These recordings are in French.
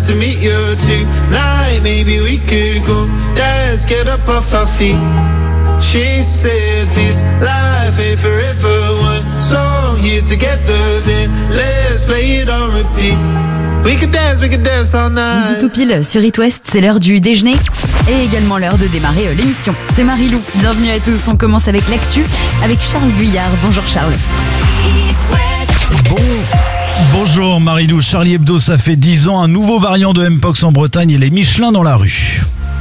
nice to meet you tonight. Maybe we could go dance, get up off our feet. She said this life ain't forever. One song here together, then let's play it on repeat. We could dance all night. Midi tout pile sur It West, c'est l'heure du déjeuner et également l'heure de démarrer l'émission. C'est Marie-Lou, bienvenue à tous. On commence avec l'actu avec Charles Guyard. Bonjour Charles. Bonjour Marie-Lou. Charlie Hebdo, ça fait 10 ans, un nouveau variant de Mpox en Bretagne et les Michelin dans la rue.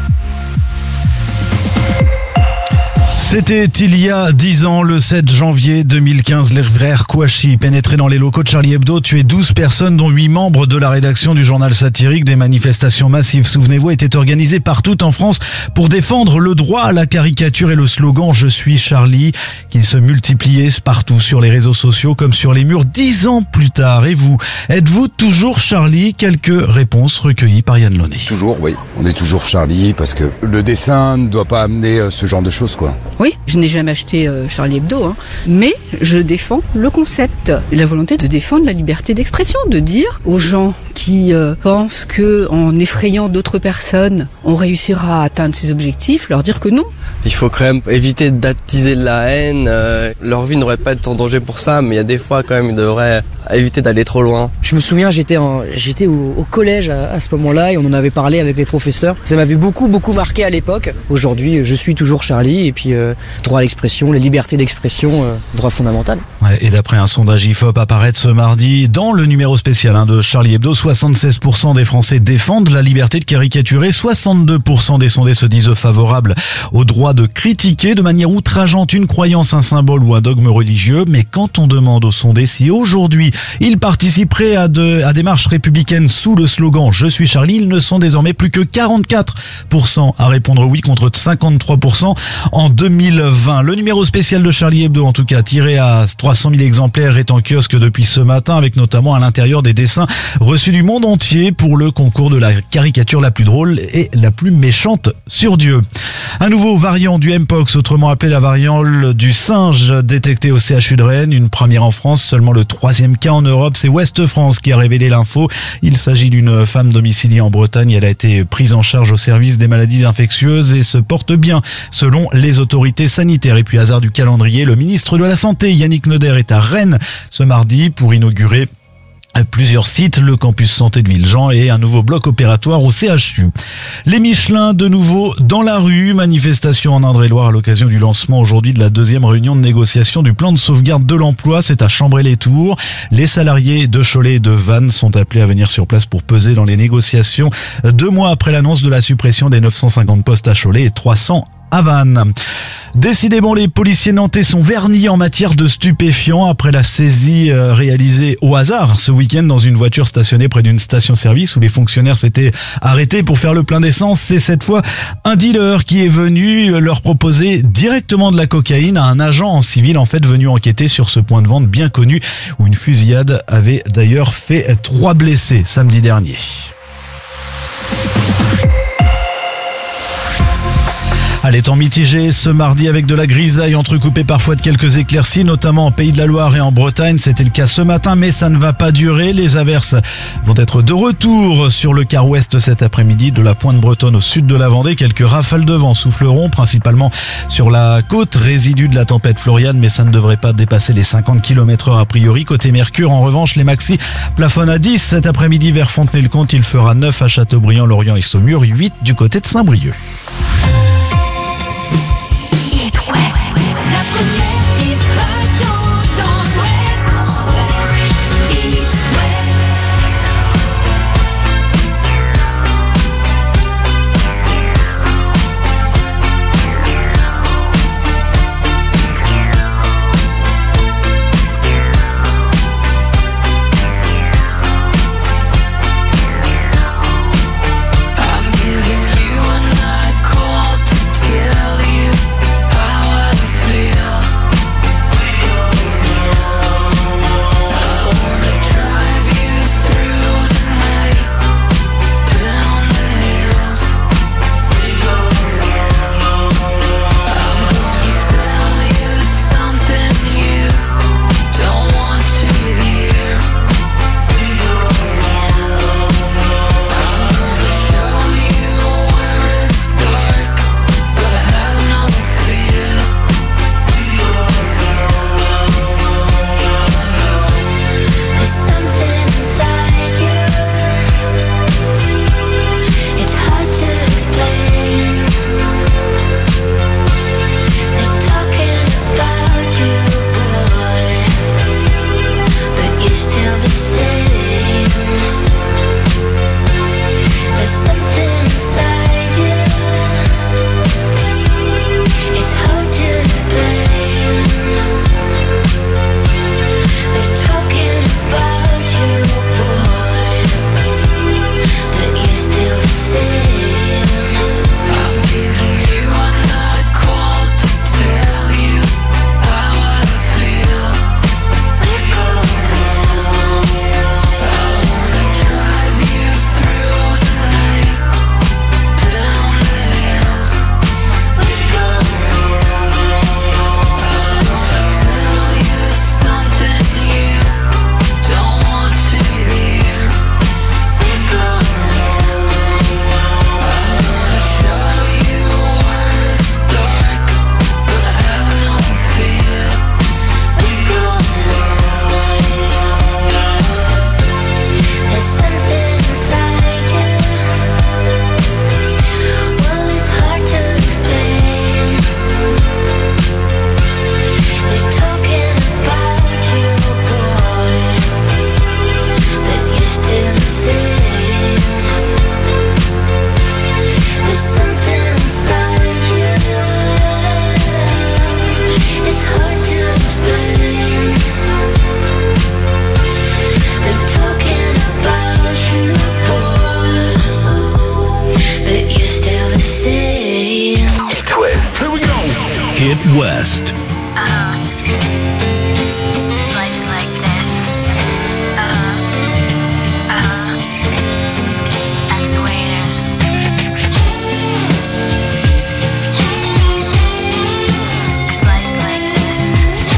C'était il y a 10 ans, le 7 janvier 2015, les frères Kouachi pénétraient dans les locaux de Charlie Hebdo, tuaient 12 personnes, dont 8 membres de la rédaction du journal satirique. Des manifestations massives, souvenez-vous, étaient organisées partout en France pour défendre le droit à la caricature et le slogan « Je suis Charlie » qui se multipliait partout sur les réseaux sociaux comme sur les murs 10 ans plus tard. Et vous, êtes-vous toujours Charlie? Quelques réponses recueillies par Yann Launay. Toujours, oui. On est toujours Charlie parce que le dessin ne doit pas amener ce genre de choses, quoi. Oui, je n'ai jamais acheté Charlie Hebdo, mais je défends le concept, la volonté de défendre la liberté d'expression, de dire aux gens qui pensent que en effrayant d'autres personnes, on réussira à atteindre ses objectifs, leur dire que non. Il faut quand même éviter d'attiser de la haine. Leur vie n'aurait pas été en danger pour ça, mais il y a des fois quand même ils devraient éviter d'aller trop loin. Je me souviens, j'étais au collège à ce moment-là et on en avait parlé avec les professeurs. Ça m'avait beaucoup marqué à l'époque. Aujourd'hui, je suis toujours Charlie et puis droit à l'expression, la liberté d'expression, droit fondamental. Ouais, et d'après un sondage IFOP apparaître ce mardi dans le numéro spécial de Charlie Hebdo, 76% des Français défendent la liberté de caricaturer, 62% des sondés se disent favorables au droit de critiquer de manière outrageante une croyance, un symbole ou un dogme religieux. Mais quand on demande aux sondés si aujourd'hui ils participeraient à des marches républicaines sous le slogan « Je suis Charlie », ils ne sont désormais plus que 44% à répondre oui contre 53% en 2020. Le numéro spécial de Charlie Hebdo, en tout cas, tiré à 300 000 exemplaires, est en kiosque depuis ce matin, avec notamment à l'intérieur des dessins reçus du monde entier pour le concours de la caricature la plus drôle et la plus méchante sur Dieu. Un nouveau variant du Mpox, autrement appelé la variole du singe, détecté au CHU de Rennes, une première en France, seulement le 3e cas en Europe. C'est Ouest France qui a révélé l'info. Il s'agit d'une femme domiciliée en Bretagne. Elle a été prise en charge au service des maladies infectieuses et se porte bien selon les autorités sanitaires. Et puis, hasard du calendrier, le ministre de la Santé, Yannick Neuder, est à Rennes ce mardi pour inaugurer plusieurs sites, le campus santé de Villejean et un nouveau bloc opératoire au CHU. Les Michelin de nouveau dans la rue, manifestation en Indre-et-Loire à l'occasion du lancement aujourd'hui de la 2e réunion de négociation du plan de sauvegarde de l'emploi. C'est à Chambray-les-Tours. Les salariés de Cholet et de Vannes sont appelés à venir sur place pour peser dans les négociations 2 mois après l'annonce de la suppression des 950 postes à Cholet et 300 à Vannes. Décidément, les policiers nantais sont vernis en matière de stupéfiants après la saisie réalisée au hasard ce week-end dans une voiture stationnée près d'une station-service où les fonctionnaires s'étaient arrêtés pour faire le plein d'essence. C'est cette fois un dealer qui est venu leur proposer directement de la cocaïne à un agent en civil, en fait venu enquêter sur ce point de vente bien connu où une fusillade avait d'ailleurs fait 3 blessés samedi dernier. Allez, temps mitigé ce mardi avec de la grisaille entrecoupée parfois de quelques éclaircies, notamment en Pays de la Loire et en Bretagne. C'était le cas ce matin, mais ça ne va pas durer. Les averses vont être de retour sur le quart ouest cet après-midi, de la pointe bretonne au sud de la Vendée. Quelques rafales de vent souffleront, principalement sur la côte, résidu de la tempête Florian, mais ça ne devrait pas dépasser les 50 km/h a priori. Côté Mercure, en revanche, les maxis plafonnent à 10 cet après-midi vers Fontenay-le-Comte. Il fera 9 à Châteaubriand, Lorient et Saumur, 8 du côté de Saint-Brieuc. I've given you a night. West. Life's like this. That's the way it is. 'Cause life's like this.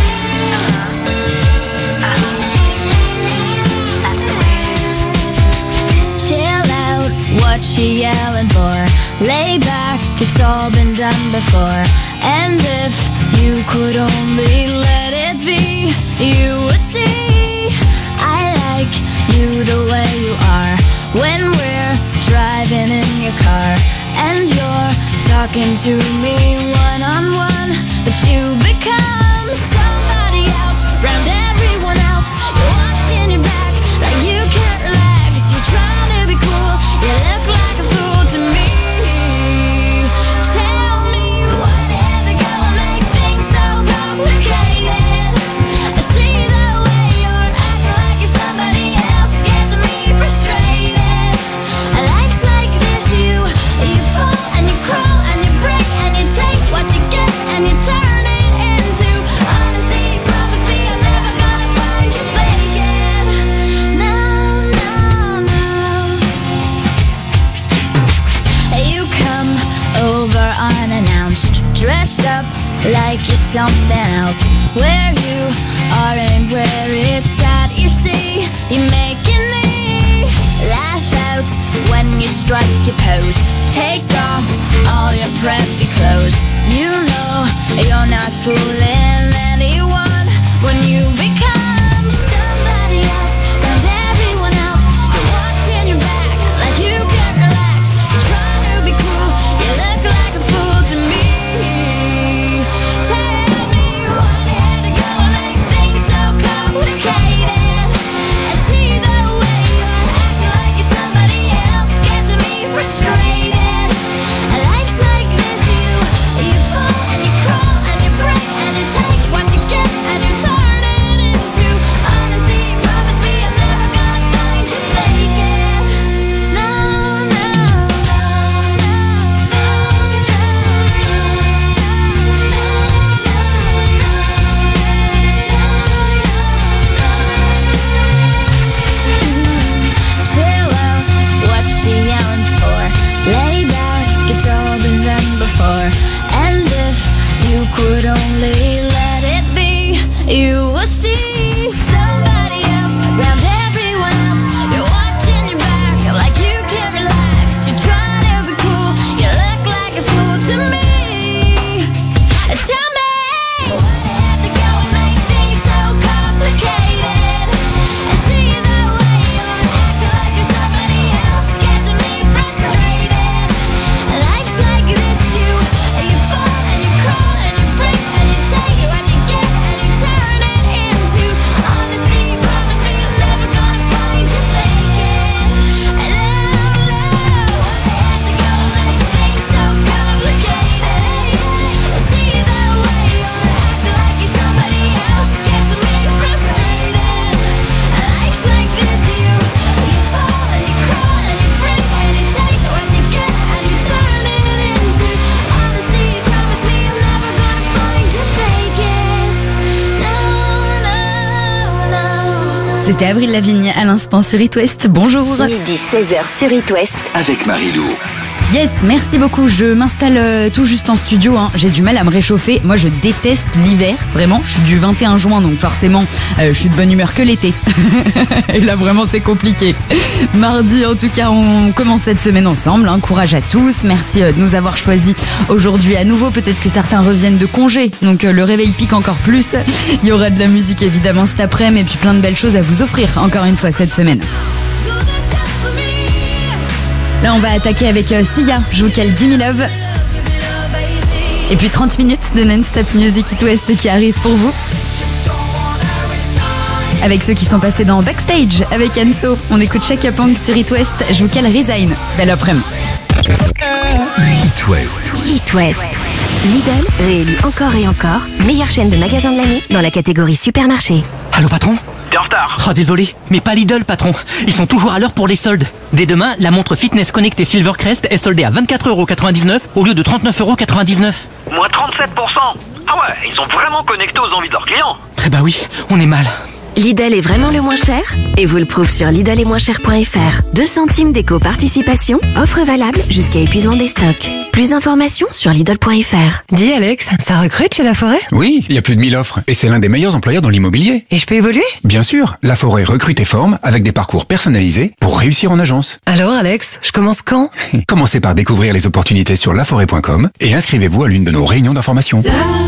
That's the way it is. Chill out, what you yelling for? Lay back, it's all been done before. And if you could only let it be, you would see I like you the way you are. When we're driving in your car and you're talking to me one-on-one, but you become somebody else round everyone else. You're watching your back like you can't relax. You're trying to be cool, you look like a fool to me. Tell me what had to go and make things so complicated. I see the way you're acting like you're somebody else, gets me frustrated. Life's like this, you fall and you crawl and you break and you take what you get and you turn it into honesty. Promise me I'm never gonna find you faking. No, no, no. You come over unannounced, dressed up like you're something else. Where you are and where it's at, you see, you're making me laugh out when you strike your pose. Take off all your preppy clothes. You know you're not fooling anyone when you become somebody else and everyone else. You're watching your back like you can't relax. You're trying to be cool, you look like a fool to me. Tell me what had to go and make things so complicated. I see the way you're acting like you're somebody else, gets me frustrated. Life's like this, you fall and you crawl and you break and you take what you get and you turn it into honesty. Promise me I'm never gonna find you faking. No, no, no, chill out, what you yelling for? Lay back, it's all been done before. And if you could only let it be, you will see somebody else round everyone else. You're watching your back like you can't relax. You're trying to be cool, you look like a fool to me. Tell me what had to go and make things so complicated. I see the way you're acting like you're somebody else, gets me frustrated. Life's like this, you fall and you crawl and you break and you take what you get and you turn it into honesty. Promise me I'm never gonna find you faking. Love, what had to go and make things so complicated. I see the way you're acting like you're somebody else, gets me frustrated. Life's like this, you fall and you crawl and you break and you take what you get and you turn it into honesty. Promise me I'm never gonna find you faking. No, no, no. C'était Avril Lavigne à l'instant sur It West. Bonjour. Midi 16h sur It West. Avec Marie-Lou. Yes, merci beaucoup. Je m'installe tout juste en studio. J'ai du mal à me réchauffer. Moi, je déteste l'hiver. Vraiment, je suis du 21 juin, donc forcément, je suis de bonne humeur que l'été. Et là, vraiment, c'est compliqué. Mardi, en tout cas, on commence cette semaine ensemble. Courage à tous. Merci de nous avoir choisis aujourd'hui à nouveau. Peut-être que certains reviennent de congé, donc le réveil pique encore plus. Il y aura de la musique, évidemment, cet après-midi, et puis plein de belles choses à vous offrir, encore une fois, cette semaine. Là, on va attaquer avec Sia, je vous cale Gimme Love. Et puis 30 minutes de non-stop music It West qui arrive pour vous. Avec ceux qui sont passés dans Backstage avec Enso. On écoute Chaka Pong sur It West. Je vous cale Resign. Belle après-midi. It West. It West. Lidl réélu encore et encore meilleure chaîne de magasins de l'année dans la catégorie supermarché. Allô patron ? t'es en retard. Oh désolé, mais pas Lidl patron. Ils sont toujours à l'heure pour les soldes. Dès demain, la montre fitness connectée Silvercrest est soldée à 24,99€ au lieu de 39,99€. Moins 37%. Ah ouais, ils sont vraiment connectés aux envies de leurs clients. Eh bah oui, on est mal. Lidl est vraiment le moins cher et vous le prouve sur lidl-est-moins-cher.fr. 2 centimes d'éco-participation, offre valable jusqu'à épuisement des stocks. Plus d'informations sur lidl.fr. Dis Alex, ça recrute chez La Forêt ? Oui, il y a plus de 1000 offres et c'est l'un des meilleurs employeurs dans l'immobilier. Et je peux évoluer ? Bien sûr, La Forêt recrute et forme avec des parcours personnalisés pour réussir en agence. Alors Alex, je commence quand ? Commencez par découvrir les opportunités sur laforêt.com et inscrivez-vous à l'une de nos réunions d'information.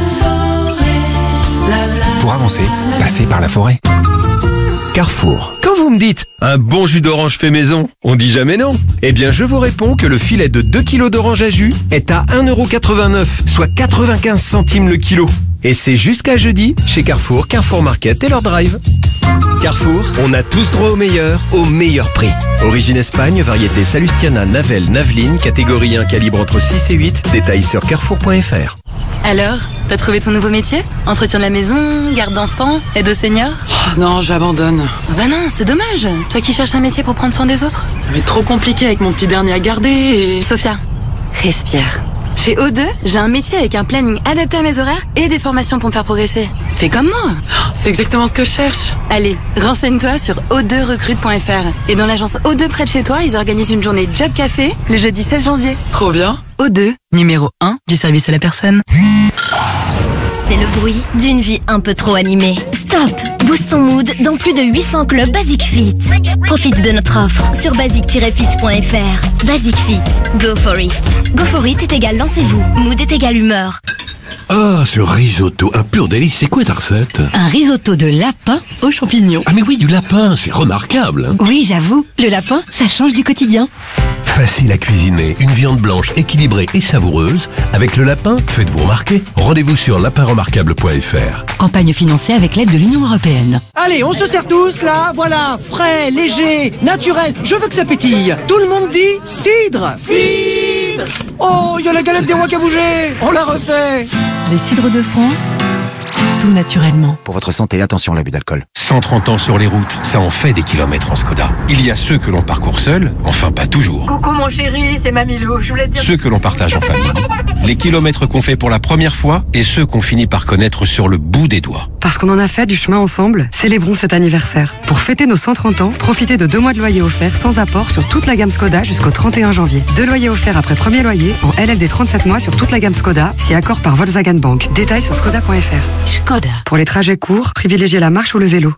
Pour avancer, passez par La Forêt. Carrefour. Quand vous me dites « un bon jus d'orange fait maison », on dit jamais non. Eh bien, je vous réponds que le filet de 2 kg d'orange à jus est à 1,89€, soit 95 centimes le kilo. Et c'est jusqu'à jeudi chez Carrefour, Carrefour Market et leur drive. Carrefour, on a tous droit au meilleur prix. Origine Espagne, variété Salustiana, Navel, Naveline, catégorie 1, calibre entre 6 et 8. Détails sur carrefour.fr. Alors, t'as trouvé ton nouveau métier ? Entretien de la maison, garde d'enfants, aide aux seniors ? Oh non, j'abandonne. Ah bah non, c'est dommage. Toi qui cherches un métier pour prendre soin des autres. Mais trop compliqué avec mon petit dernier à garder et... Sophia, respire. Chez O2, j'ai un métier avec un planning adapté à mes horaires et des formations pour me faire progresser. Fais comme moi. C'est exactement ce que je cherche. Allez, renseigne-toi sur o2recrute.fr. Et dans l'agence O2 près de chez toi, ils organisent une journée Job Café le jeudi 16 janvier. Trop bien. O2, numéro 1 du service à la personne. C'est le bruit d'une vie un peu trop animée. Stop! Booste son mood dans plus de 800 clubs Basic Fit. Profite de notre offre sur basic-fit.fr. Basic Fit, go for it. Go for it est égal lancez-vous. Mood est égal humeur. Ah, ce risotto, un pur délice. C'est quoi ta recette? Un risotto de lapin aux champignons. Ah mais oui, du lapin, c'est remarquable. Hein. Oui, j'avoue, le lapin, ça change du quotidien. Facile à cuisiner, une viande blanche équilibrée et savoureuse. Avec le lapin, faites-vous remarquer. Rendez-vous sur lapinremarquable.fr. Campagne financée avec l'aide de l'Union européenne. Allez, on se sert tous là, voilà, frais, léger, naturel, je veux que ça pétille. Tout le monde dit cidre. Cidre. Oh, il y a la galette des rois qui a bougé. On la refait. Les cidres de France, tout naturellement. Pour votre santé, attention à l'abus d'alcool. 130 ans sur les routes, ça en fait des kilomètres en Skoda. Il y a ceux que l'on parcourt seul, enfin pas toujours. Coucou mon chéri, c'est Mamilou, je voulais te dire... Ceux que l'on partage en famille. Les kilomètres qu'on fait pour la première fois et ceux qu'on finit par connaître sur le bout des doigts. Parce qu'on en a fait du chemin ensemble, célébrons cet anniversaire. Pour fêter nos 130 ans, profitez de 2 mois de loyer offert sans apport sur toute la gamme Skoda jusqu'au 31 janvier. 2 loyers offerts après premier loyer en LLD 37 mois sur toute la gamme Skoda, si accord par Volkswagen Bank. Détails sur skoda.fr. Skoda. Pour les trajets courts, privilégiez la marche ou le vélo.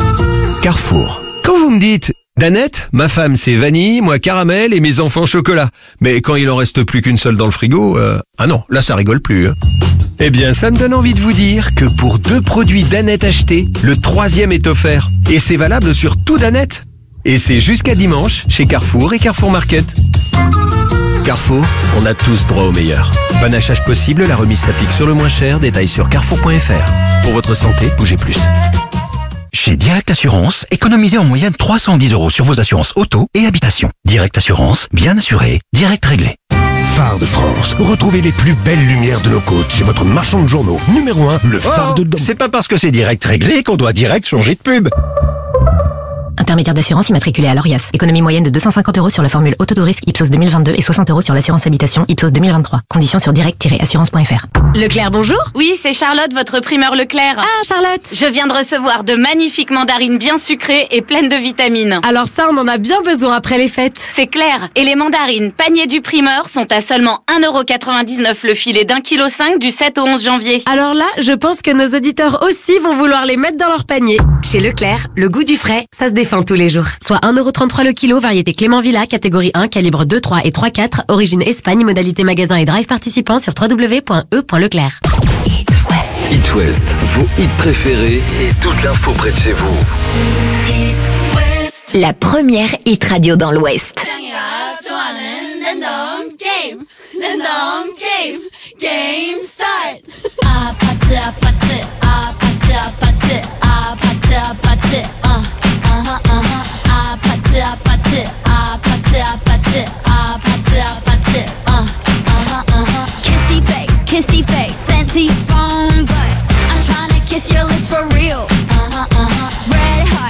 Carrefour. Quand vous me dites Danette, ma femme c'est vanille, moi caramel et mes enfants chocolat. Mais quand il en reste plus qu'une seule dans le frigo, ah non, là ça rigole plus. Hein. Eh bien, ça me donne envie de vous dire que pour 2 produits Danette achetés, le 3e est offert. Et c'est valable sur tout Danette. Et c'est jusqu'à dimanche chez Carrefour et Carrefour Market. Carrefour, on a tous droit au meilleur. Bon achat possible, la remise s'applique sur le moins cher, détail sur carrefour.fr. Pour votre santé, bougez plus. Chez Direct Assurance, économisez en moyenne 310 € sur vos assurances auto et habitation. Direct Assurance, bien assuré, direct réglé. Phare de France. Retrouvez les plus belles lumières de nos côtes chez votre marchand de journaux. Numéro 1, le phare de Dom. C'est pas parce que c'est direct réglé qu'on doit direct changer de pub. Intermédiaire d'assurance immatriculé à l'ORIAS. Économie moyenne de 250 € sur la formule auto de risque Ipsos 2022 et 60 € sur l'assurance habitation Ipsos 2023. Conditions sur direct-assurance.fr. Leclerc, bonjour. Oui, c'est Charlotte, votre primeur Leclerc. Ah, Charlotte. Je viens de recevoir de magnifiques mandarines bien sucrées et pleines de vitamines. Alors ça, on en a bien besoin après les fêtes. C'est clair. Et les mandarines panier du primeur sont à seulement 1,99 € le filet d'1,5 kg du 7 au 11 janvier. Alors là, je pense que nos auditeurs aussi vont vouloir les mettre dans leur panier. Chez Leclerc, le goût du frais, ça se défend tous les jours. Soit 1,33 € le kilo, variété Clément Villa, catégorie 1, calibre 2, 3 et 3/4, origine Espagne, modalité magasin et drive participant sur www.e.leclerc. It West, vos hits préférés et toute l'info près de chez vous. La première hit radio dans l'Ouest. Game start. Kissy face, sent to your phone, but I'm trying to kiss your lips for real. Red heart.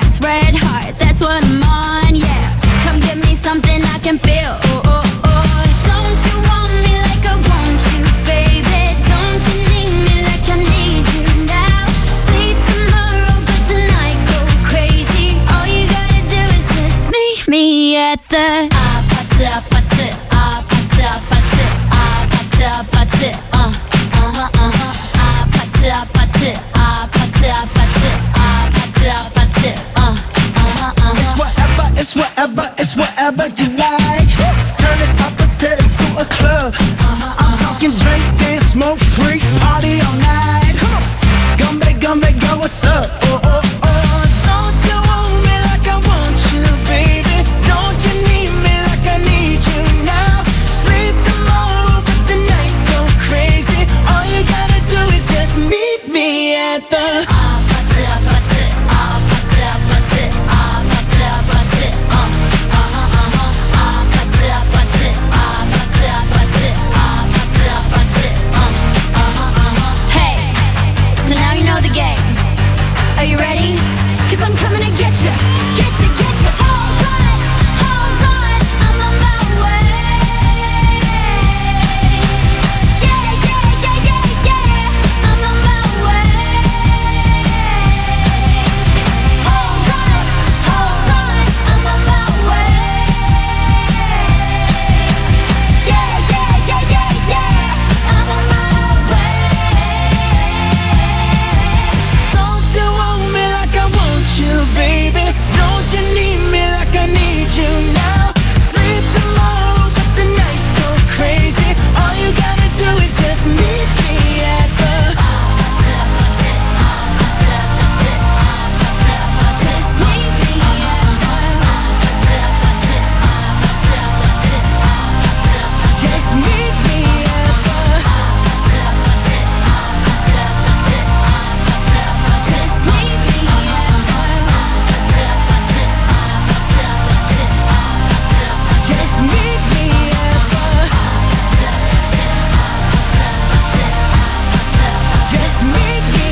아파트 아파트 아파트 아파트 아파트 아파트 아파트 아파트 아파트 아파트 아파트 아파트 It's whatever, it's whatever you like. Turn this apache into a club. I'm talking drink, dance, smoke, freak, party all night. Come on, gumbe, go, what's up? Oh, oh, oh. Don't you want me like I want you, baby? Don't you need me like I need you now? Sleep tomorrow, but tonight go crazy. All you gotta do is just meet me at the apache, apache, apache, apache, apache, apache. Hey, so now you know the game. Are you ready? 'Cause I'm coming to get you, get you, get you. Hold on, I'm on my way. Yeah, yeah, yeah, yeah, yeah, I'm on my way. Hold on, I'm on my way. Yeah, yeah, yeah, yeah, yeah, I'm on my way. Don't you want me like I want you, baby? Don't you need me like I need you now? Sleep tomorrow, but tonight go crazy. All you gotta do is just meet me at the Just meet me Just meet me at the Just meet me Just meet me at the Just meet me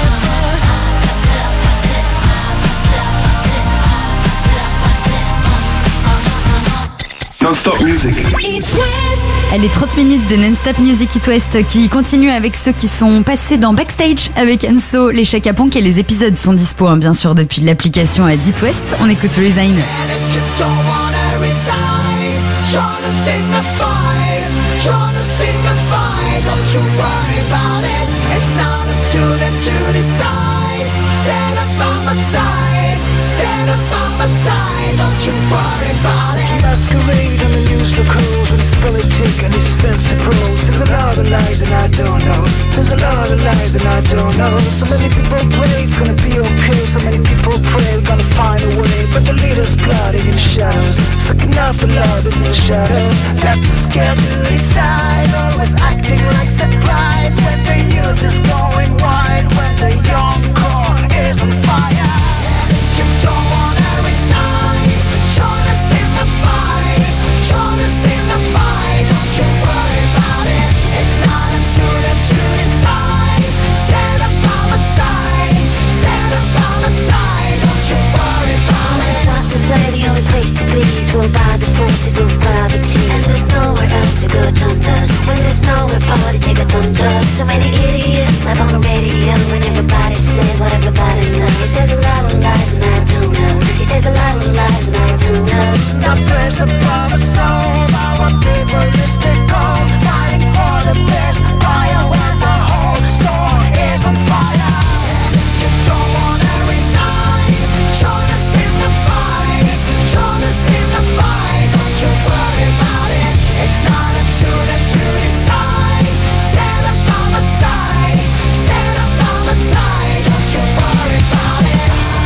Non-stop music. Elle est 30 minutes de Non-Stop Music It West qui continue avec ceux qui sont passés dans Backstage avec Enso, les Chaka Ponk, et les épisodes sont dispo bien sûr depuis l'application à It West. On écoute Resign. Don't wanna resign, tryna sing the fight, tryna sing the fight. Don't you worry about it, it's not up to them to decide. Stand up on my side, stand up on my side. Don't you worry about it. Masquerade on the news locals when it's politic and it's fancy pros. There's a lot of lies and I don't know. There's a lot of lies and I don't know. So many people pray it's gonna be okay. So many people pray we're gonna find a way. But the leaders plotting in the shadows, sucking off the lovers in the shadows. They're too scared to decide, always acting like surprise. When the youth is going wild, when the young core is on fire. You don't wanna resign, tryna sing the fight, tryna sing the fight. Don't you worry about it, it's not up to them to decide. Stand up on my side, stand up on my side. Don't you worry about it. What's to say the only place to be is ruled by the forces of gravity. And there's nowhere else to go, tontas. When there's nowhere party, take a tonta. So many idiots live on the radio, and everybody says what everybody knows. He says a lot of lies and I don't know. He says a lot of lies and I don't know. Not place above a soul. I want peopleistic gold, fighting for the best buyer when the whole store is on fire. You don't wanna resign, tryna sing the fight, tryna sing the fight. Don't you worry about it, it's not up to them to decide. Stand up on my side, stand up on my side. Don't you worry about it.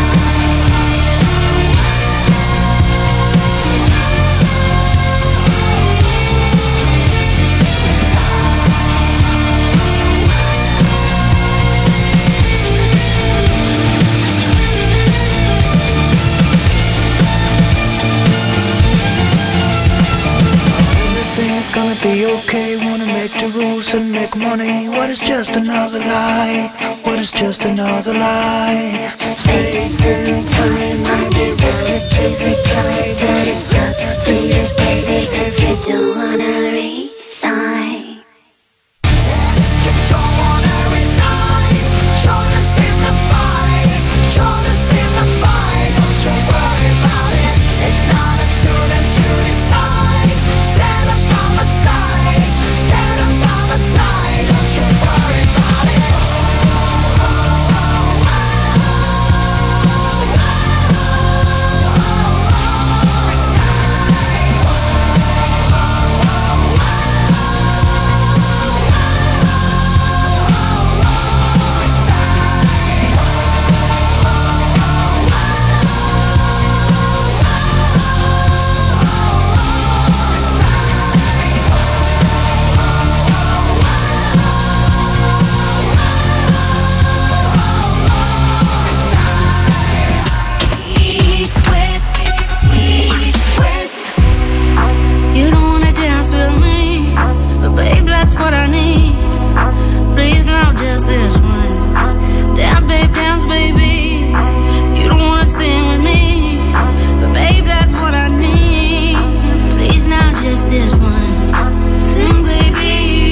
Everything's gonna be okay. Wanna make the rules and make money. What is just another lie? What is just another lie? Space and time might be relatively tight, but it's up to you, baby, if you don't wanna resign. You don't wanna resign, tryna sing the fight, tryna sing the fight. Don't you worry about it, it's not up to them to dance, baby. You don't wanna sing with me, but babe, that's what I need. Please now, just this once, sing, baby.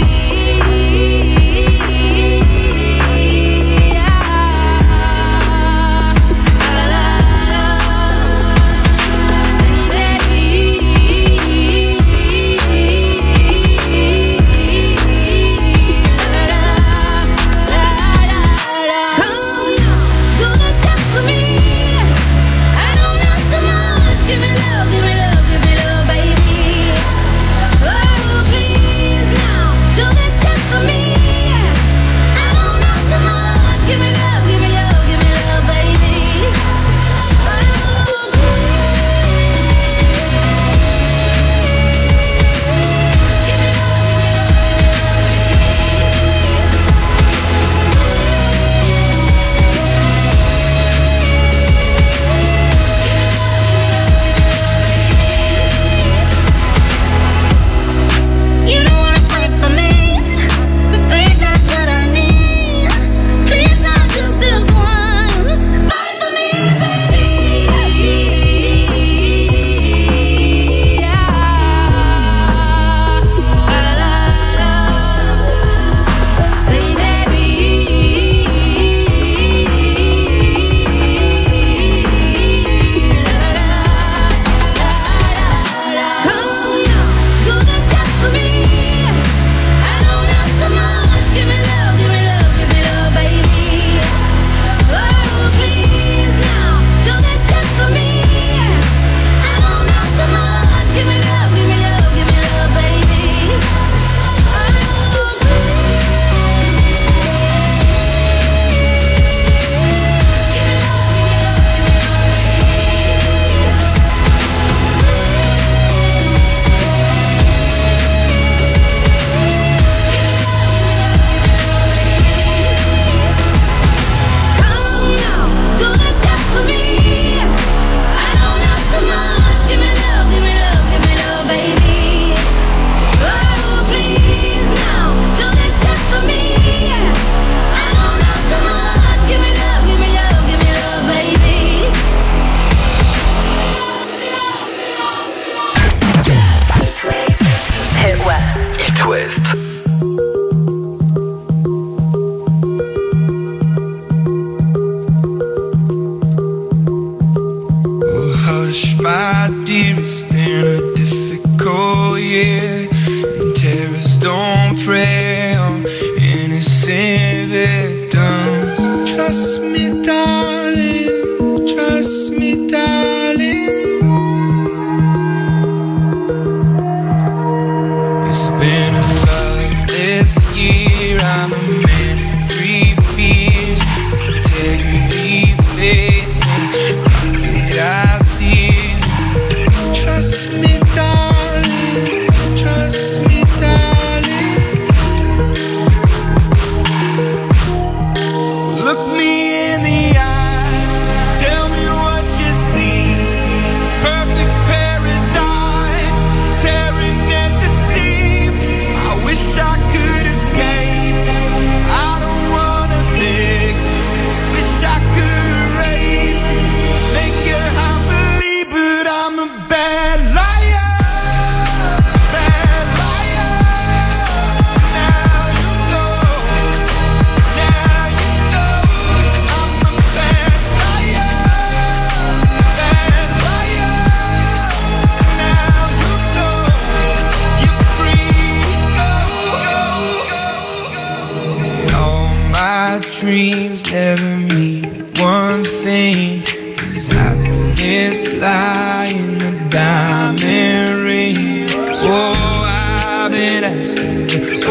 dreams never mean one thing, 'cause happiness lie in a diamond ring. Oh, I've been asking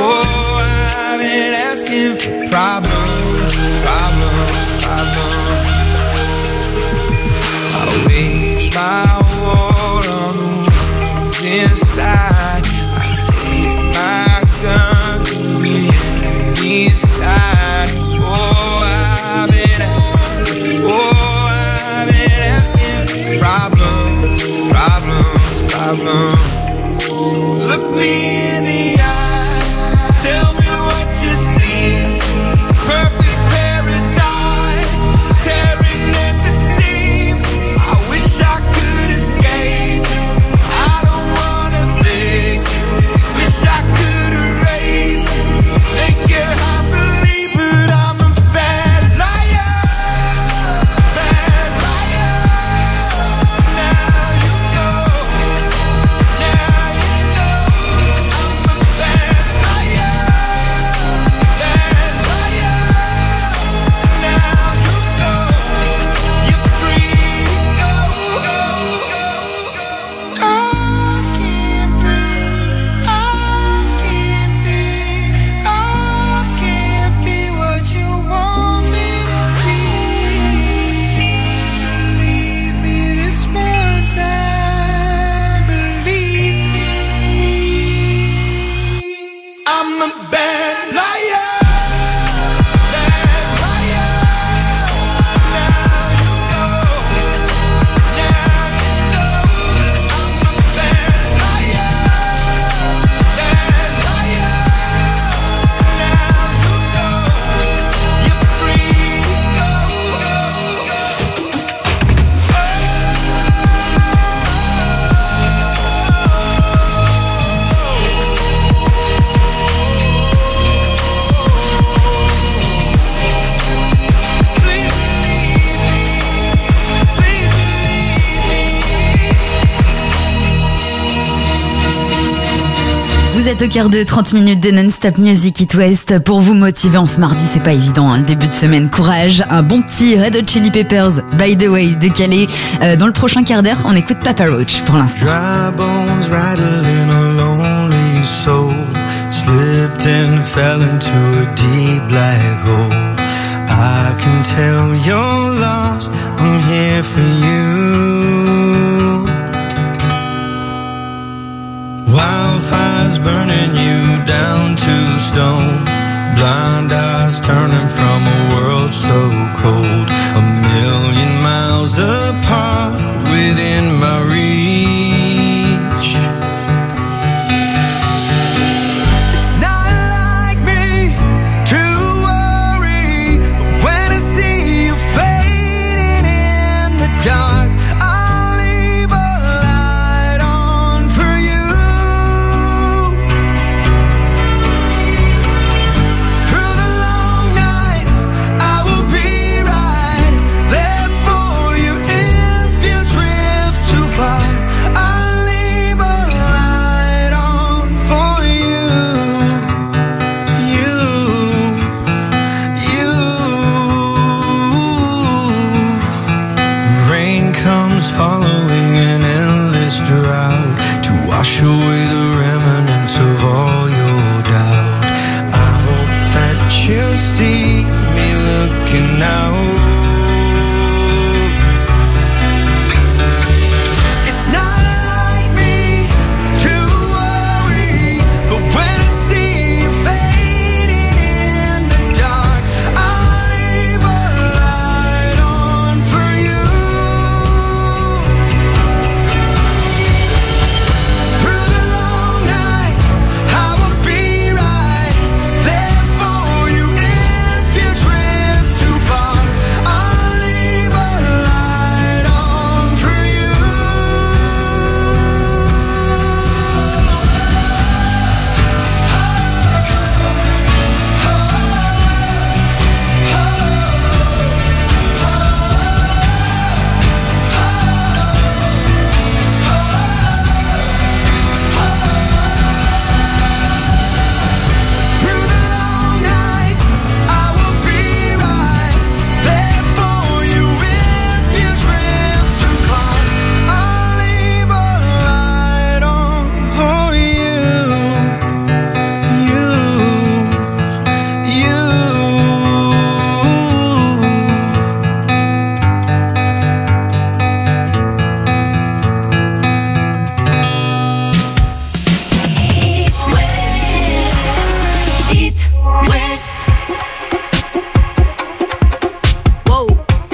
for problems, problems, problems. I wage my war on the ones inside. I take my gun to the enemy's side. Oh, I've been asking for problems, problems, problems. So look me in the eyes, tell me what you see. Perfect paradise, êtes au cœur de 30 minutes de non-stop music It West. Pour vous motiver en ce mardi, c'est pas évident, hein, le début de semaine. Courage, un bon petit Red Hot Chili Peppers, By the Way, de Calais. Dans le prochain quart d'heure, on écoute Papa Roach pour l'instant. Dry bones rattling a lonely soul, slipped and fell into a deep black hole. I can tell you're lost, I'm here for you. Wildfires burning you down to stone, blind eyes turning from a world so cold, a million miles apart within my reach. It's not like me to worry, but when I see you fading in the dark, I'll leave a light on for you. Through the long nights, I will be right there for you. If you drift too far, I'll leave a light on for you. Rain comes following an endless drought to wash away the remnants of all your doubt. I hope that you see me looking out. It's not like me to worry, but when I see you fading in the dark, I'll leave a light on for you. Through the long nights, I will be right there for you. If you drift too far, I'll leave a light on for you. Through the long nights, I will be right there for you. If you drift too far, I'll leave a light on for you. It West. Wow.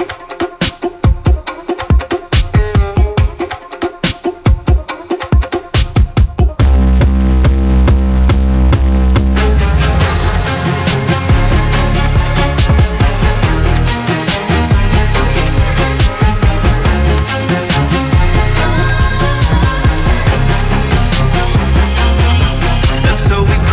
And so we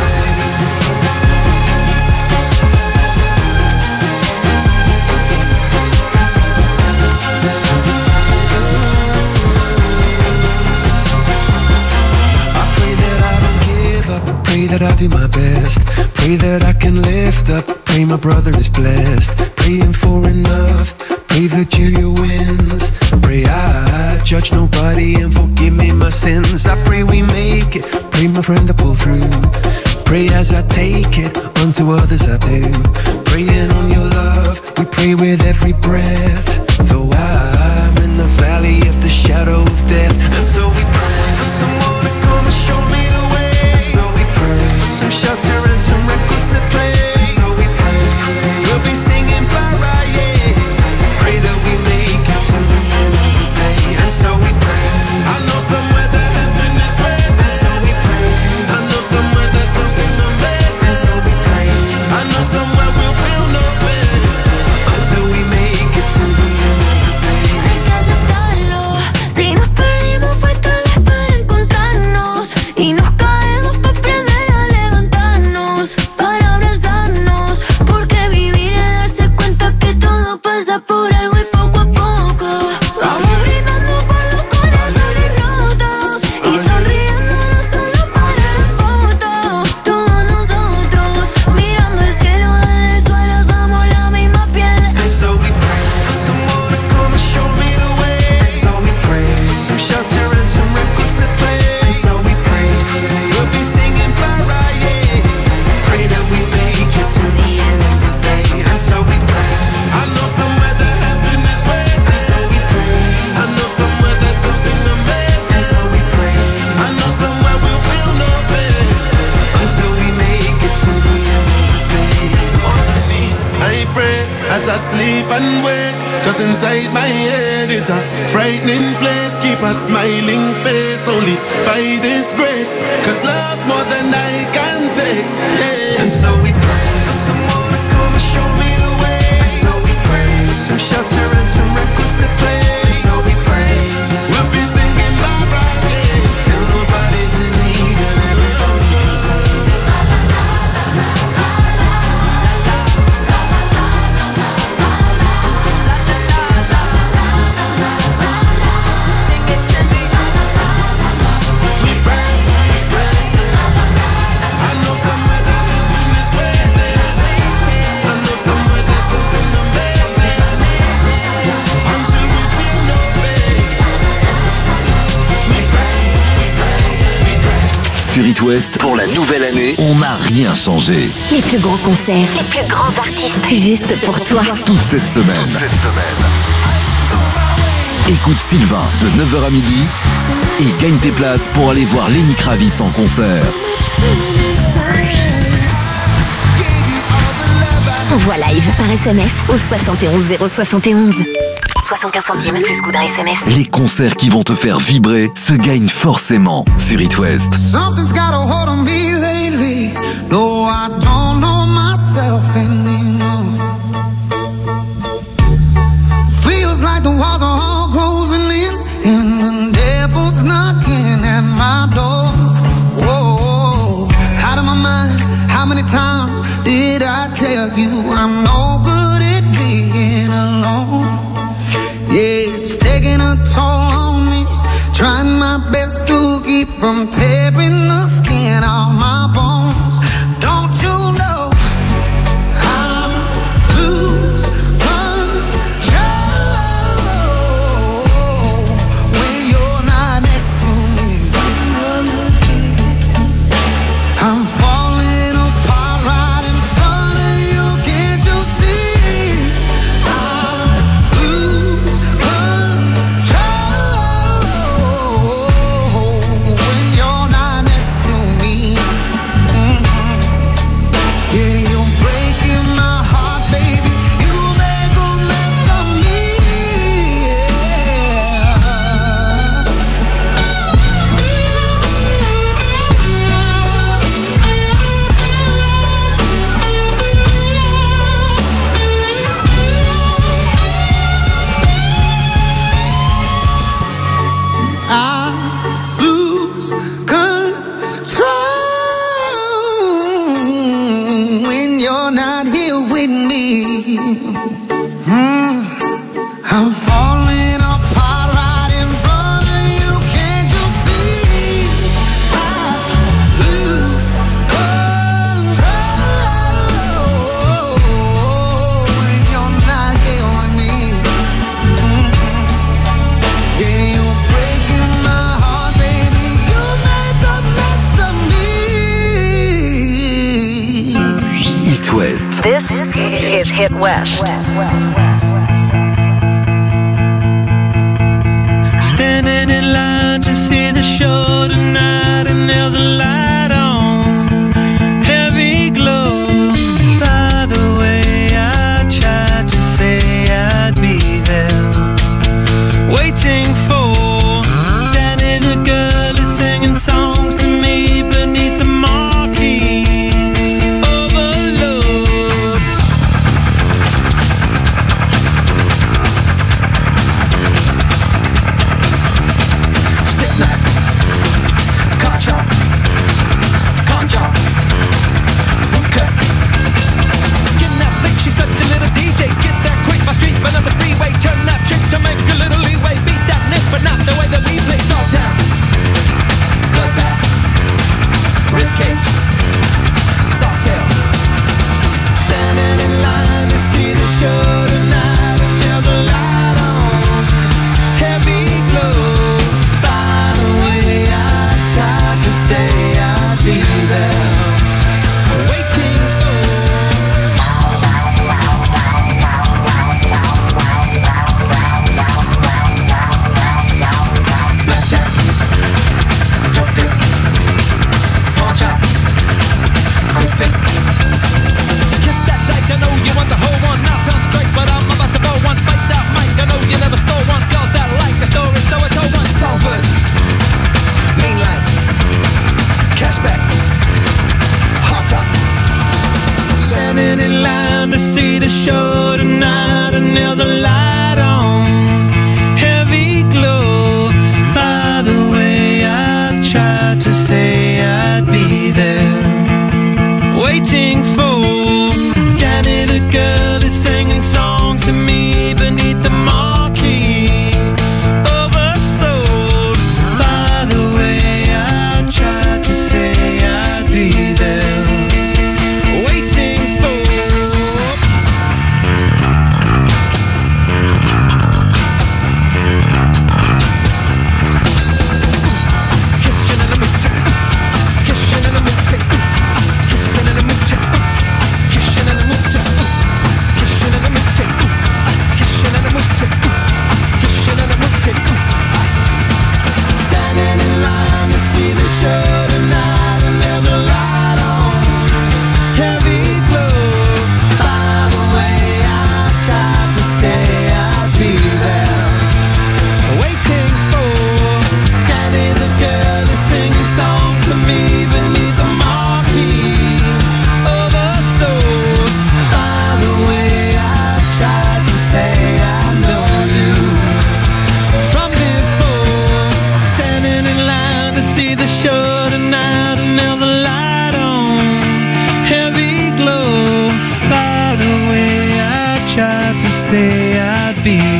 pray that I don't give up, pray that I do my best, pray that I can lift up, pray my brother is blessed, praying for enough, pray Virgilia wins, pray I judge nobody and forgive me my sins, I pray we make it, pray my friend to pull through, pray as I take it, unto others I do, praying on your love, we pray with every breath, though I'm in the valley of the shadow of death, and so we pray for someone to come and show me the way, and so we pray for some shelter and some records to play, and so we pray we'll be singing Mariah, pray that we make it to the end of the day, and so we pray. I know somewhere that heaven is waiting, and so we pray. I know somewhere there's something amazing, and so we pray. I know somewhere we'll feel no pain until we make it to the end of and wake, cause inside my head is a frightening place. Keep a smiling face only by this grace, cause love's more than I can take, yeah. And so we pray for someone to come and show me the way. And so we pray for some shelter and some records to play. And so we pray we'll be singing Barbara Day till nobody's in need and everybody can sing. Sing it to me. We pray, we pray. I know somewhere the heaven is waiting. I know somewhere there's something amazing. Until we feel no pain. We pray, we pray, we pray. Sur It West, pour la nouvelle année, on n'a rien changé. Les plus gros concerts, les plus grands artistes, juste pour toi. Toute cette semaine. Écoute Sylvain de 9h à midi et gagne tes places pour aller voir Lenny Kravitz en concert. Envoie live par SMS au 71 071. 75 centimes plus coût d'un SMS. Les concerts qui vont te faire vibrer se gagnent forcément sur It West. Something's got a hold on me lately. No, I don't know myself anymore. Feels like the walls are all closing in and the devil's knocking at my door. Whoa, out of my mind. How many times did I tell you I'm no good at being alone? Yeah, it's taking a toll on me. Trying my best to keep from tearing the skin off my bones. Don't you know I'm lose control when you're not next to me? I'm falling apart right in front of you. Can't you see? I lose control when you're not next to me. Yeah, you're breaking my heart, baby. You make a mess of me. I lose control when you're not here with me. I'm falling apart right in front of you. Can't you see? I lose control when you're not here with me. Yeah, you're breaking my heart, baby. You make a mess of me. It West. This is Hit West. Standing in line to see the show tonight, and there's a light on, heavy glow. By the way, I tried to say I'd be there, waiting for Danny the girl is singing songs to me beneath the marquee. Overload. Stick knife, cut chop, can't chop. Okay. Skin that flick, she's such a little DJ. Get that quick, my street, but not the freeway. Turn that chick to make a little leeway. Beat that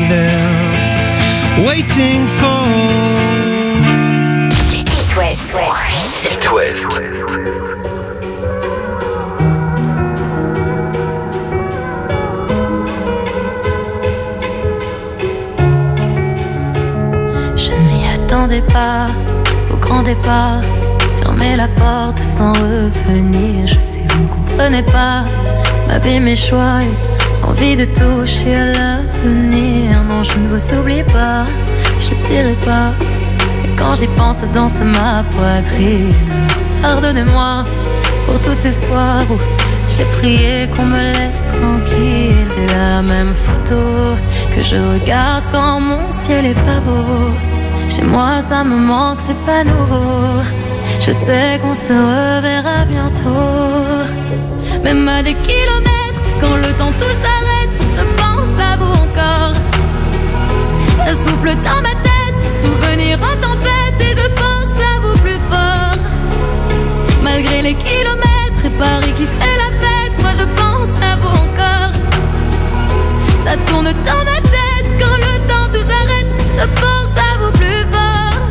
there waiting for It West. It West. Je m'y attendais pas au grand départ. Fermer la porte sans revenir. Je sais, vous ne comprenez pas ma vie, mes choix et envie de toucher à l'avenir. Non, je ne vous oublie pas, je ne dirai pas. Et quand j'y pense, danse ma poitrine. Alors pardonnez-moi pour tous ces soirs où j'ai prié qu'on me laisse tranquille. C'est la même photo que je regarde quand mon ciel est pas beau. Chez moi ça me manque, c'est pas nouveau. Je sais qu'on se reverra bientôt. Même à des kilomètres, quand le temps tout s'arrête, je pense à vous encore. Ça souffle dans ma tête, souvenir en tempête, et je pense à vous plus fort. Malgré les kilomètres et Paris qui fait la fête, moi je pense à vous encore. Ça tourne dans ma tête, quand le temps tout s'arrête, je pense à vous plus fort.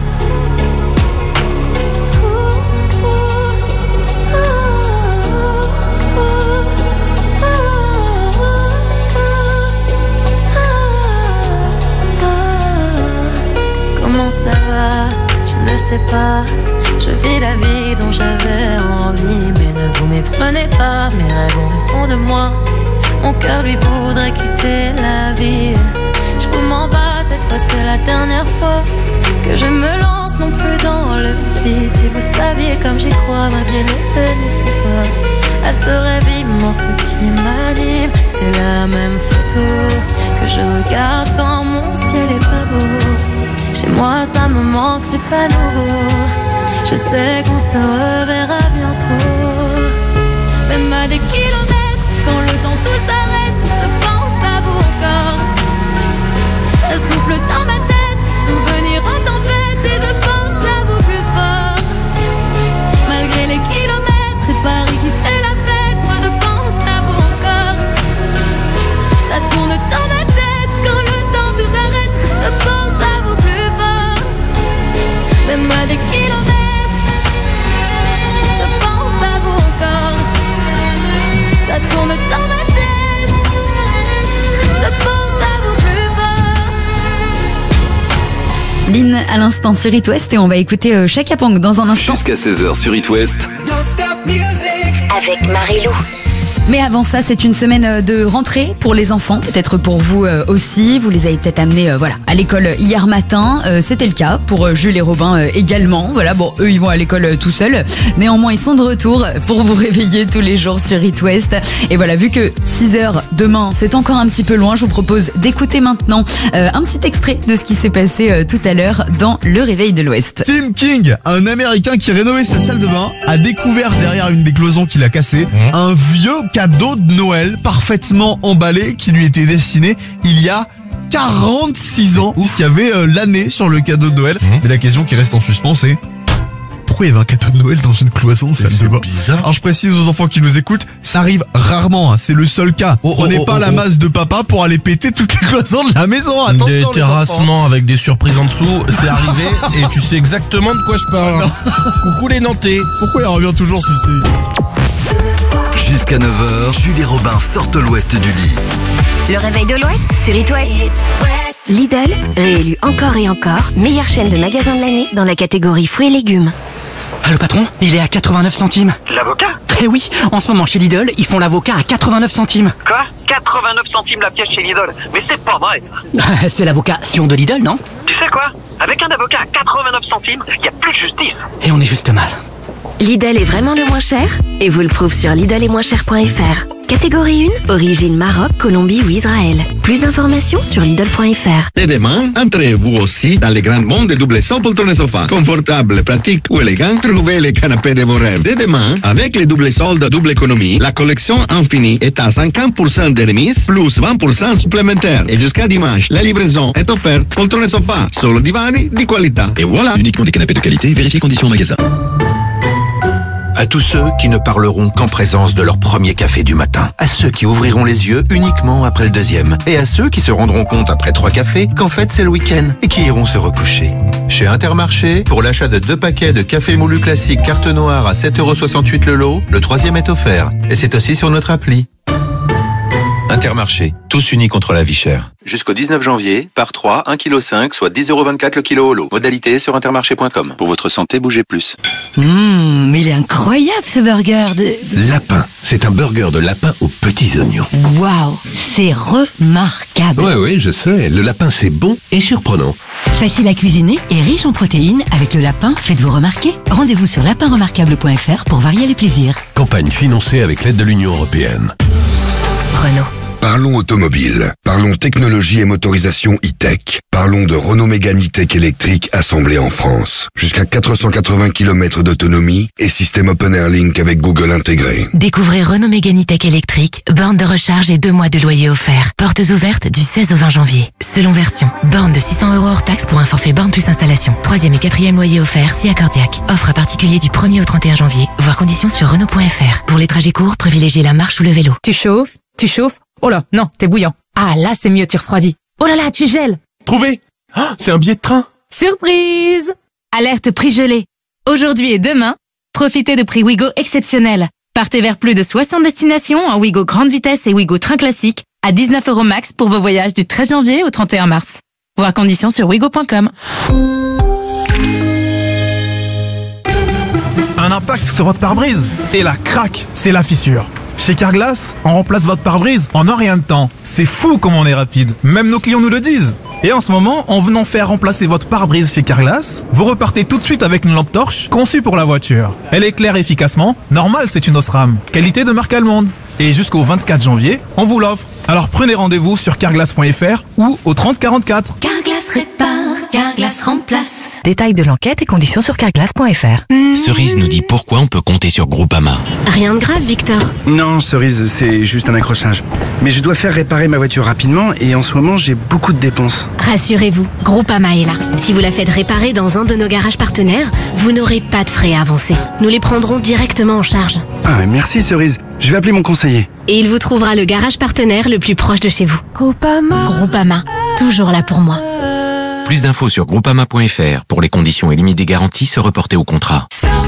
Comment ça va? Je ne sais pas. Je vis la vie dont j'avais envie. Mais ne vous méprenez pas, mes rêves ont raison de moi. Mon cœur lui voudrait quitter la ville. Je vous m'en bats, cette fois c'est la dernière fois que je me lance non plus dans le vide. Si vous saviez comme j'y crois, malgré les peines, il faut pas à ce rêve immense qui m'anime. C'est la même photo que je regarde quand mon ciel est pas beau. Chez moi ça me manque, c'est pas nouveau. Je sais qu'on se reverra bientôt. Même à des kilomètres, quand le temps tout s'arrête, je pense à vous encore. Ça souffle dans ma tête, souvenir en tempête, et je pense à vous plus fort. Malgré les kilomètres et Paris qui fait la fête, moi je pense à vous encore. Ça tourne dans ma tête, quand le temps tout s'arrête, je pense à vous plus fort. Même à des kilomètres, je pense à vous encore. Ça tourne dans ma tête, je pense à vous plus fort. Lynn à l'instant sur It West, et on va écouter Chaka Pong dans un instant. Jusqu'à 16h sur It West. Avec Marie-Lou. Mais avant ça, c'est une semaine de rentrée pour les enfants, peut-être pour vous aussi. Vous les avez peut-être amenés à l'école hier matin. C'était le cas pour Jules et Robin également. Voilà, bon, eux, ils vont à l'école tout seuls. Néanmoins, ils sont de retour pour vous réveiller tous les jours sur It West. Et voilà, vu que 6h demain, c'est encore un petit peu loin, je vous propose d'écouter maintenant un petit extrait de ce qui s'est passé tout à l'heure dans le Réveil de l'Ouest. Tim King, un Américain qui rénovait sa salle de bain, a découvert derrière une des cloisons qu'il a cassées un vieux cadeau de Noël parfaitement emballé qui lui était destiné il y a 46 ans, qui avait l'année sur le cadeau de Noël. Mais la question qui reste en suspens, c'est pourquoi il y avait un cadeau de Noël dans une cloison de salle de bain? Bizarre. Alors je précise aux enfants qui nous écoutent, ça arrive rarement, hein, c'est le seul cas. Prenez pas la masse de papa pour aller péter toutes les cloisons de la maison. Attention, des les terrassements avec des surprises en dessous, c'est arrivé et tu sais exactement de quoi je parle. Coucou les Nantais. Pourquoi il revient toujours celui-ci? Jusqu'à 9h, Jules et Robin sortent l'Ouest du lit. Le Réveil de l'Ouest sur It West. Lidl, réélu encore et encore, meilleure chaîne de magasins de l'année dans la catégorie fruits et légumes. Ah, le patron, il est à 89 centimes. L'avocat? Eh oui, en ce moment chez Lidl, ils font l'avocat à 89 centimes. Quoi? 89 centimes la pièce chez Lidl? Mais c'est pas vrai ça. C'est l'avocation de Lidl, non? Tu sais quoi? Avec un avocat à 89 centimes, y a plus de justice. Et on est juste mal. Lidl est vraiment le moins cher et vous le prouve sur lidl-et-moins-cher.fr. Catégorie 1, origine Maroc, Colombie ou Israël. Plus d'informations sur lidl.fr. Et demain, entrez vous aussi dans les grands mondes des double sol poltron et sofa. Confortable, pratique ou élégant, trouvez les canapés de vos rêves. Dès demain, avec les double soldes double économie, la collection Infinie est à 50% de remise plus 20% supplémentaire. Et jusqu'à dimanche, la livraison est offerte poltron et sofa, solo divani di qualità. Et voilà. Uniquement des canapés de qualité, vérifiez conditions en magasin. À tous ceux qui ne parleront qu'en présence de leur premier café du matin. À ceux qui ouvriront les yeux uniquement après le deuxième. Et à ceux qui se rendront compte après 3 cafés qu'en fait c'est le week-end et qui iront se recoucher. Chez Intermarché, pour l'achat de 2 paquets de café moulu classique carte noire à 7,68 € le lot, le 3e est offert. Et c'est aussi sur notre appli. Intermarché, tous unis contre la vie chère. Jusqu'au 19 janvier, par 3, 1,5 kg, soit 10,24 € le kilo au lot. Modalité sur intermarché.com. Pour votre santé, bougez plus. Mais il est incroyable ce burger de... Lapin, c'est un burger de lapin aux petits oignons. Waouh, c'est remarquable. Oui, je sais. Le lapin, c'est bon et surprenant. Facile à cuisiner et riche en protéines, avec le lapin, faites-vous remarquer. Rendez-vous sur lapinremarquable.fr pour varier les plaisirs. Campagne financée avec l'aide de l'Union européenne. Renault. Parlons automobile, parlons technologie et motorisation e-tech, parlons de Renault Mégane e-tech électrique assemblée en France. Jusqu'à 480 km d'autonomie et système Open Air Link avec Google intégré. Découvrez Renault Mégane e-tech électrique, borne de recharge et 2 mois de loyer offert. Portes ouvertes du 16 au 20 janvier. Selon version, borne de 600 € hors taxe pour un forfait borne plus installation. 3e et 4e loyer offert si accordiaque. Offre à particulier du 1er au 31 janvier. Voir conditions sur Renault.fr. Pour les trajets courts, privilégiez la marche ou le vélo. Tu chauffes. Oh là, non, t'es bouillant. Ah là, c'est mieux, tu refroidis. Oh là là, tu gèles. Trouvé. C'est un billet de train. Surprise! Alerte prix gelé. Aujourd'hui et demain, profitez de prix Ouigo exceptionnels. Partez vers plus de 60 destinations en Ouigo grande vitesse et Ouigo train classique à 19 € max pour vos voyages du 13 janvier au 31 mars. Voir conditions sur ouigo.com. Un impact sur votre pare-brise et la craque, c'est la fissure. Chez Carglass, on remplace votre pare-brise en un rien de temps. C'est fou comme on est rapide. Même nos clients nous le disent. Et en ce moment, en venant faire remplacer votre pare-brise chez Carglass, vous repartez tout de suite avec une lampe torche conçue pour la voiture. Elle éclaire efficacement. Normal, c'est une Osram. Qualité de marque allemande. Et jusqu'au 24 janvier, on vous l'offre. Alors prenez rendez-vous sur carglass.fr ou au 3044. Carglass répare, Carglass remplace. Détails de l'enquête et conditions sur carglass.fr. Cerise nous dit pourquoi on peut compter sur Groupama. Rien de grave, Victor. Non, Cerise, c'est juste un accrochage. Mais je dois faire réparer ma voiture rapidement et en ce moment, j'ai beaucoup de dépenses. Rassurez-vous, Groupama est là. Si vous la faites réparer dans un de nos garages partenaires, vous n'aurez pas de frais à avancer. Nous les prendrons directement en charge. Ah, merci Cerise. Je vais appeler mon conseiller. Et il vous trouvera le garage partenaire le plus proche de chez vous. Groupama, toujours là pour moi. Plus d'infos sur groupama.fr. Pour les conditions et limites des garanties, se reporter au contrat.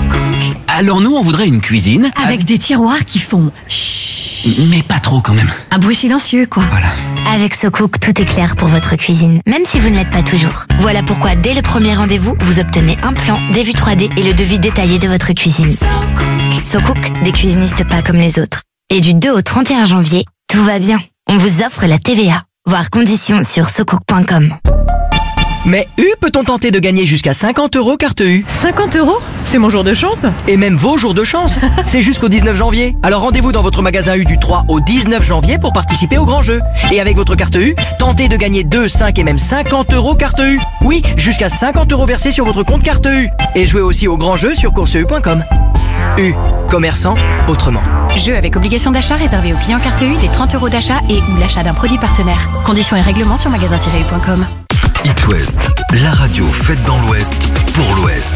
Alors nous, on voudrait une cuisine Avec des tiroirs qui font mais pas trop quand même. un bruit silencieux, quoi. Voilà. Avec SoCook, tout est clair pour votre cuisine, même si vous ne l'êtes pas toujours. Voilà pourquoi, dès le premier rendez-vous, vous obtenez un plan, des vues 3D et le devis détaillé de votre cuisine. SoCook, des cuisinistes pas comme les autres. Et du 2 au 31 janvier, tout va bien. On vous offre la TVA. Voir conditions sur socook.com. Mais peut-on tenter de gagner jusqu'à 50 € carte U? 50 €? C'est mon jour de chance. Et même vos jours de chance. C'est jusqu'au 19 janvier. Alors rendez-vous dans votre magasin U du 3 au 19 janvier pour participer au grand jeu. Et avec votre carte U, tentez de gagner 2, 5 et même 50 € carte U. Oui, jusqu'à 50 € versés sur votre compte carte U. Et jouez aussi au grand jeu sur courseu.com. U, commerçant autrement. Jeu avec obligation d'achat réservé aux clients carte U des 30 € d'achat et ou l'achat d'un produit partenaire. Conditions et règlements sur magasin-u.com. It West, la radio faite dans l'Ouest pour l'Ouest.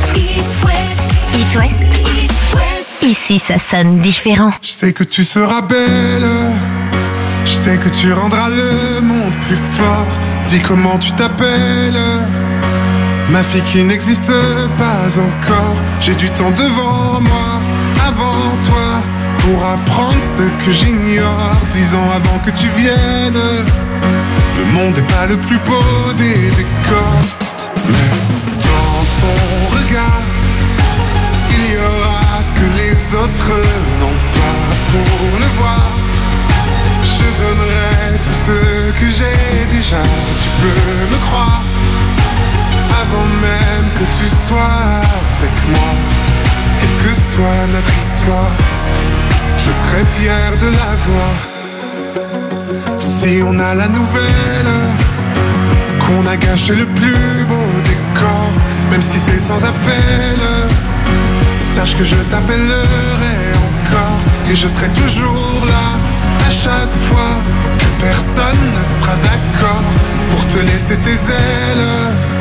It West. Ici, ça sonne différent. Je sais que tu seras belle. Je sais que tu rendras le monde plus fort. Dis comment tu t'appelles. Ma fille qui n'existe pas encore. J'ai du temps devant moi, avant toi, pour apprendre ce que j'ignore. 10 ans avant que tu viennes. Le monde n'est pas le plus beau des décors, mais dans ton regard, il y aura ce que les autres n'ont pas. Pour le voir, je donnerai tout ce que j'ai déjà. Tu peux me croire, avant même que tu sois avec moi. Quelle que soit notre histoire, je serai fier de la voir. Si on a la nouvelle qu'on a gâché le plus beau décor, même si c'est sans appel, sache que je t'appellerai encore. Et je serai toujours là à chaque fois que personne ne sera d'accord pour te laisser tes ailes.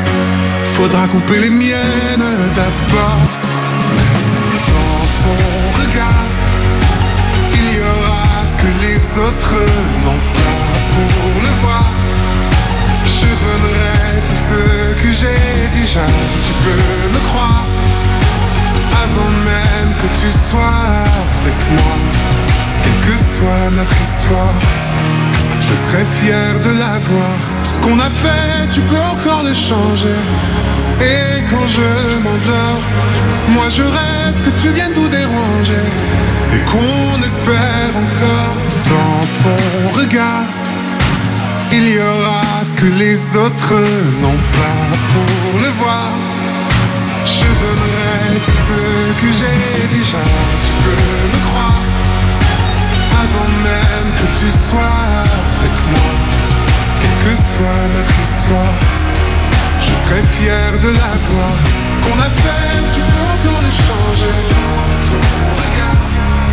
Faudra couper les miennes d'abord. Mais dans ton regard. Il y aura ce que les autres n'ont pas pour le voir. Je donnerai tout ce que j'ai déjà, tu peux me croire. Avant même que tu sois avec moi, quelle que soit notre histoire, je serai fier de l'avoir. Ce qu'on a fait, tu peux encore le changer. Et quand je m'endors, moi je rêve que tu viennes tout déranger. Et qu'on espère encore dans ton regard. Il y aura ce que les autres n'ont pas pour le voir. Je donnerai tout ce que j'ai déjà, tu peux me croire. Avant même que tu sois avec moi, quelle que soit notre histoire, je serai fier de l'avoir. Ce qu'on a fait, tu peux encore le changer. Dans ton regard.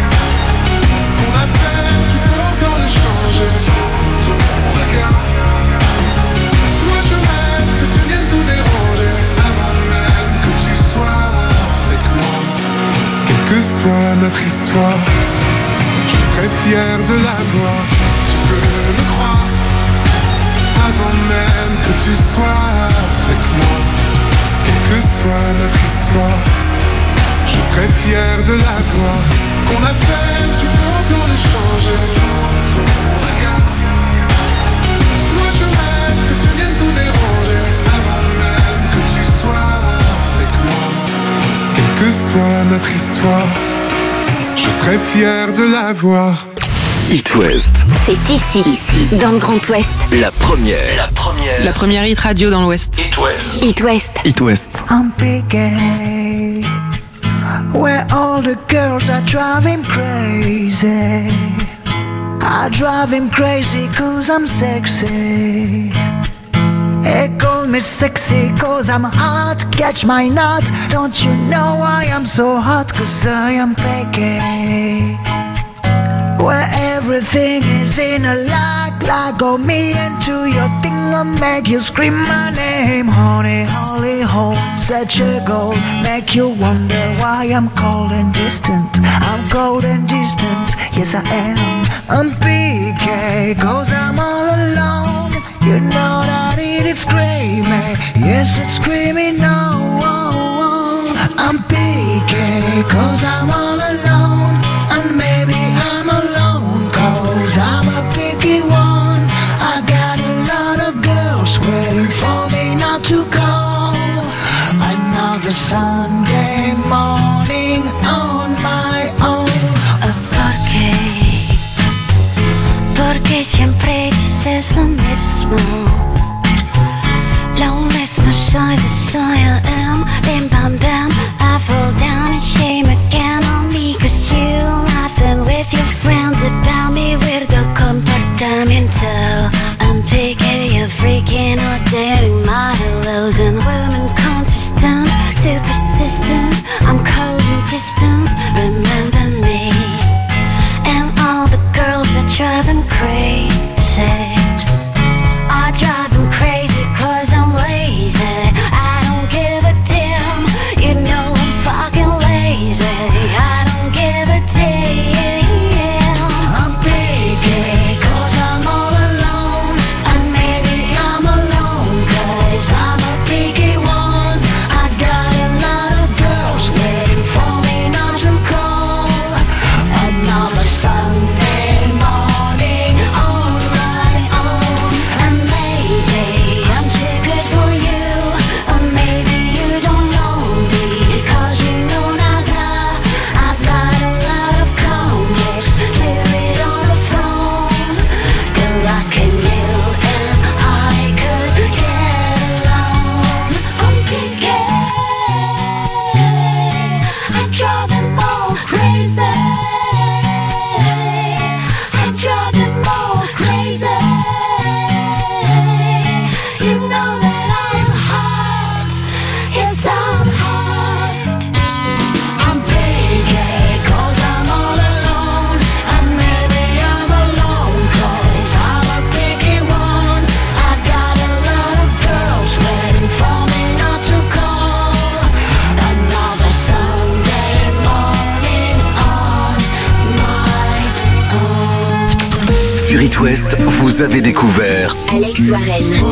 Ce qu'on a fait, tu peux encore le changer. Dans ton regard. Moi je rêve que tu viennes tout déranger. Avant même que tu sois avec moi, quelle que soit notre histoire, je serai fier de l'avoir. Tu peux me croire. Avant même que tu sois avec moi, quelle que soit notre histoire, je serai fier de l'avoir. Ce qu'on a fait, tu peux encore le changer. Dans ton regard. Moi je rêve que tu viennes tout déranger. Avant même que tu sois avec moi, quelle que soit notre histoire, je serai fier de l'avoir. It West. C'est ici, dans le Grand Ouest. La première. La première hit radio dans l'Ouest. It West. It West. It West. I'm picking where all the girls are driving crazy. I drive him crazy cause I'm sexy. They call me sexy cause I'm hot. Catch my nut. Don't you know I am so hot cause I am picky. Where everything is in a like go me into your thing and make you scream my name. Honey, holy hole, such a goal. Make you wonder why I'm cold and distant. I'm cold and distant, yes I am. I'm PK, cause I'm all alone. You know that it's screaming, yes it's screaming no. I'm PK, cause I'm all alone. And maybe I'm alone, cause I'm a picky one. I got a lot of girls waiting for me not to call. Another Sunday morning on my own. Porque siempre dices lo mismo. Lo mismo soy I am. Bim bam bam, I fall down in shame again on me. Cause you laughing with your friends about me. Weirdo comportamiento. I'm picky, you're freaking out, dating my hellos. And women consistent, too persistent. I'm cold and distant, remember me. And all the girls are driving crazy. I drive them crazy cause I'm lazy. I don't give a damn, you know I'm fucking lazy. I don't give a damn. I'm picky cause I'm all alone. And maybe I'm alone cause I'm a picky Sur It West, vous avez découvert Alex Warren.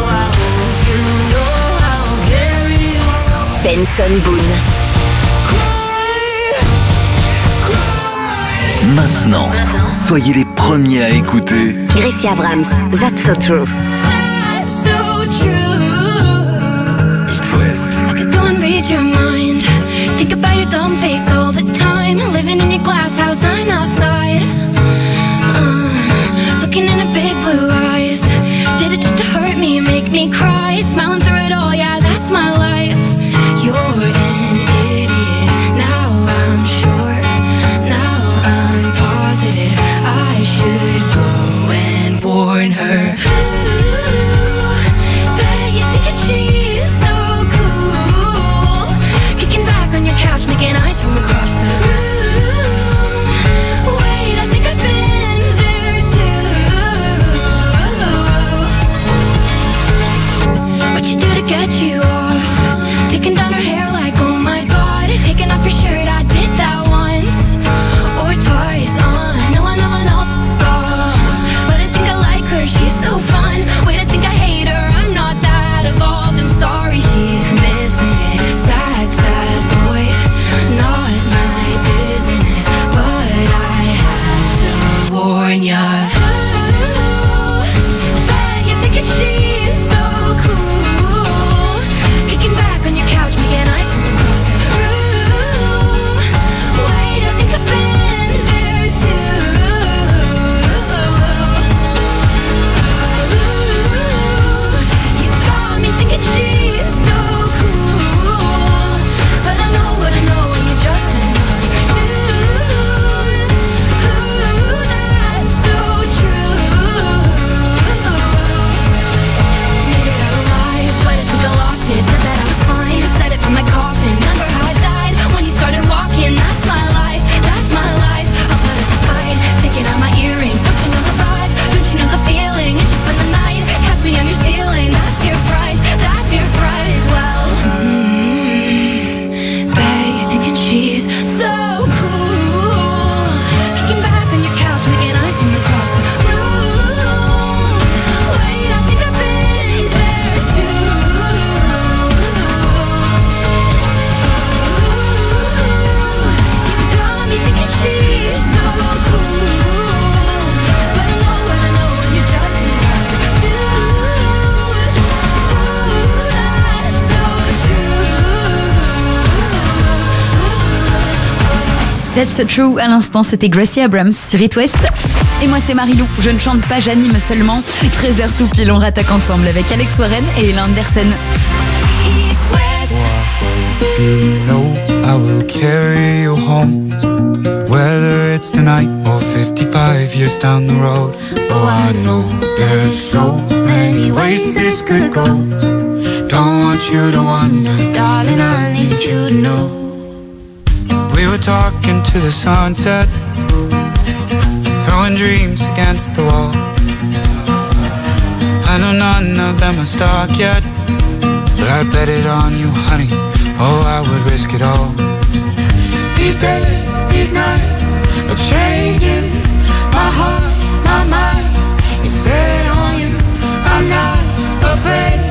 Benson Boone. Maintenant, soyez les premiers à écouter Gracie Abrams, That's So True. It West. Go and read your mind. Think about your dumb face all the time. Living in your glass house, I'm outside. Looking in her big blue eyes. Did it just to hurt me, make me cry? Smiling through it all, yeah, that's my life. You're an idiot. Now I'm sure. Now I'm positive. I should go and warn her. Bet you think that she's so cool. Kicking back on your couch, making eyes from across the room. Wait, I think I've been there too. What you do to get you off? Taking down her hair like, oh my god. Taking off your shirt, I did that once or twice. I know, but I think I like her, she's so fun. Wait, I think I hate her, I'm not that evolved. I'm sorry, she's missing it. Sad, sad boy, not my business, but I had to warn ya. Bet you think that she's so cool. Kicking back on your couch, making eyes from across the room. Wait, I think I've been there too. You got me thinking she's so cool, but I know what I know, and you're just another dude. That's so true. Made it out alive, but I think I lost it. Said that I was fine, said it from my coffin. Remember how I died when you started walking? That's my life, that's my life. I'll put up a fight, taking out my earrings. Don't you know the vibe? Don't you know the feeling? It's just been the night, catch me on your ceiling. That's your price, that's your price. Well, bet you're thinking she's so cool. Kicking back on your couch, making eyes from across the room. Wait, I think I've been there too. You got me thinking she's so cool, but I know what I know, and you're just another dude. That's so true. That's So True, à l'instant c'était Gracie Abrams sur It West. Et moi c'est Marilou, je ne chante pas, j'anime seulement. 13h tout pile, on rattaque ensemble avec Alex Warren et Ella Anderson. You know I will carry you home, whether it's tonight or 55 years down the road. Oh, I know there's so many ways this could go. Don't want you to wonder, darling, I need you to know. We were talking to the sunset, throwing dreams against the wall. I know none of them are stuck yet, but I bet it on you, honey. Oh, I would risk it all. These days, these nights are changing my heart, my mind is set on you. I'm not afraid